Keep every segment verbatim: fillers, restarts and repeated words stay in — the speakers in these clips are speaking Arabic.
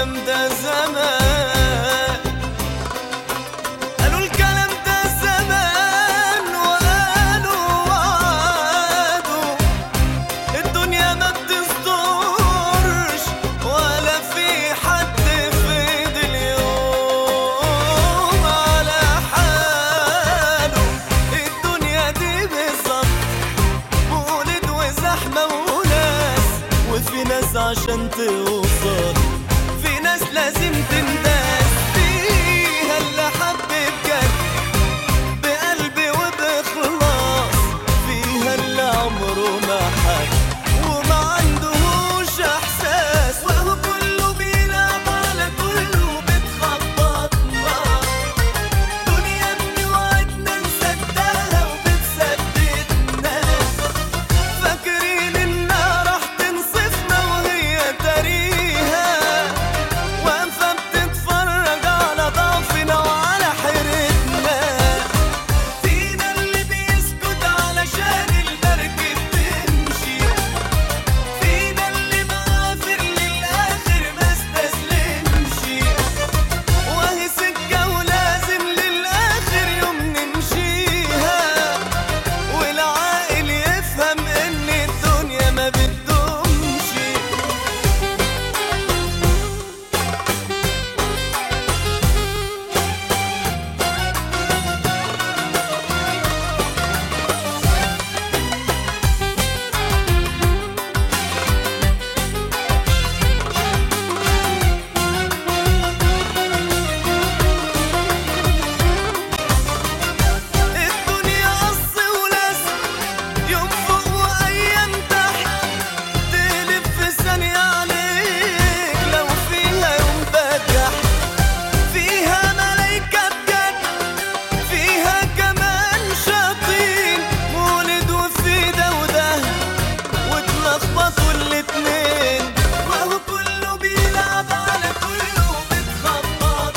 الكلام ده زمان، قالوا الكلام ده زمان وقالوا وعادوا. الدنيا ما بتصدرش ولا في حد فضل يوم على حاله. الدنيا دي بالظبط مولد وزحمة وناس، وفي ناس عشان توصل في ناس لازم تنداس. فيها اللي حب بجد بقلبي وبإخلاص، فيها اللي عمره ما حب وما عندهوش إحساس. وهو كله بيلعب على كله بتخبطنا. دنيا بنوعدنا نصدقها وبتثبتنا، فاكرين إنها راح تنصفنا وهي تاريها واقفة بتتفرج على ضعفنا وعلى حيرتنا. فينا اللي بيسكت علشان المركب تمشي، فينا اللي معافر للآخر ما استسلمش. وهي سكة ولازم للآخر يوم نمشيها، والعاقل يفهم إن الدنيا ما بتدومش. الدنيا قص ولزق، يوم فوق وأيام تحت، تقلب في ثانية عليك لو فيها يوم بجح. فيها ملايكة بجد، فيها كمان شياطين، مولد وفي ده وده واتلخبطوا الاتنين. وهو كله بيلعب على كله بتخبط.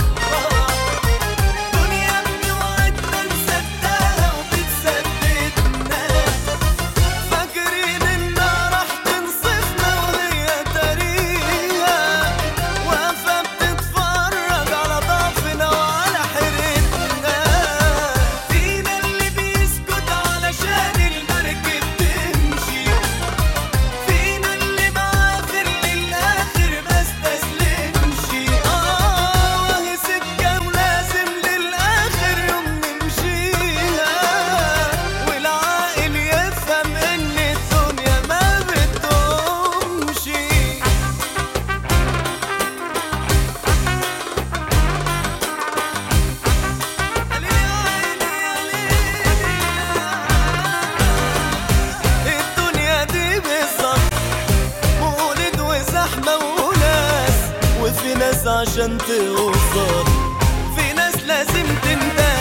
دنيا بنوعدنا نصدقها وبتثبتنا، فاكرين إنها راح تنصفنا وهي تاريها واقفة بتتفرج على ضعفنا وعلى حيرتنا. فينا اللي بيسكت علشان المركب تمشي، فينا اللي معافر للآخر ما استسلمش. آه وهي سكة ولازم للآخر يوم نمشيها، والعاقل يفهم إن الدنيا ما بتدومش. الدنيا دي بالظبط مولد وزحمة وناس، وفي ناس عشان توصل في ناس لازم تنداس.